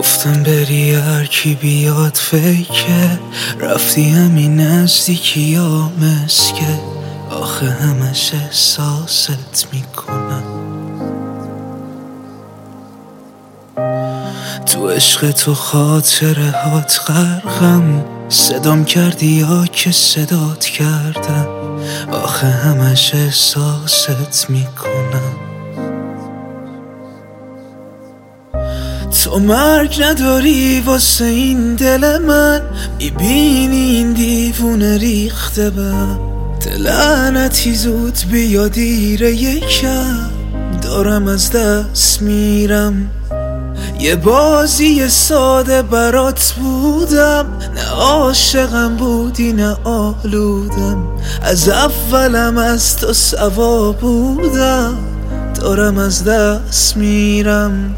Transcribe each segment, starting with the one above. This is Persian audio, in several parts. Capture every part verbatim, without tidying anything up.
گفتم بری هر کی بیاد فیکه، رفتی همین نزدیکی ها مسکه. آخه همش احساست میکنم، تو عشق تو خاطره هات غرقم. صدام کردی یا که صدات کردم، آخه همش احساست میکنم. تو مرگ نداری واسه این دل من، میبینی این دیوونه ریخته بم. لعنتی زود بیا دیره یکم، دارم از دست میرم. یه بازی ساده برات بودم، نه عاشقم بودی نه آلودم. از اولم از تو سوا بودم، دارم از دست میرم.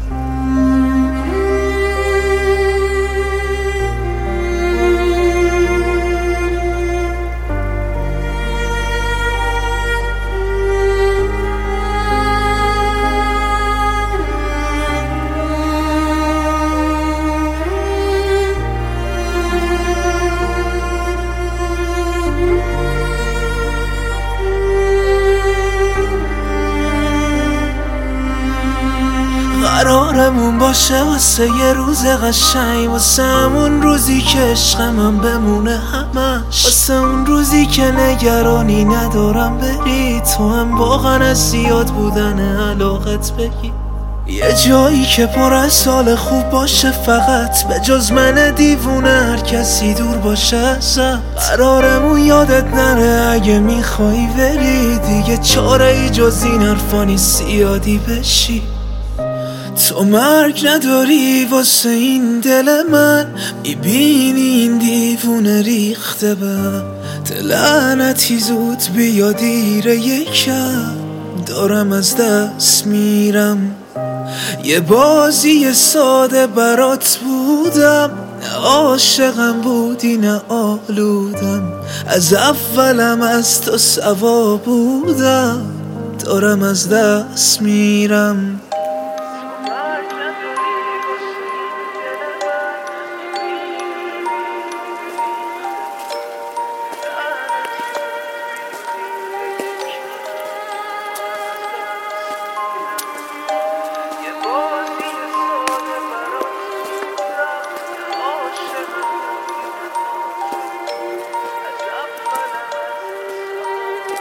قرارمون باشه واسه یه روز قشنگ، واسه همون روزی که عشقمم بمونه همش، واسه اون روزی که نگرانی ندارم بری، تو هم واقعا از زیاد بودن علاقت بگی. یه جایی که پر از سال خوب باشه، فقط به جز من دیوونه هر کسی دور باشه ازت. قرارمون یادت نره اگه میخوایی بری، دیگه چاره ای جز این حرفا نیست زیادی بشی. تو مرگ نداری واسه این دل من، میبینی این دیوونه ریخته بم. لعنتی زود بیا دیره یکم، دارم از دست میرم. یه بازی ساده برات بودم، نه عاشقم بودی نه آلودم. از اولم از تو سوا بودم، دارم از دست میرم.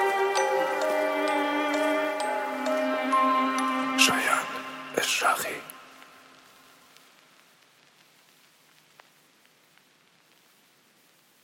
شایان اشراقی.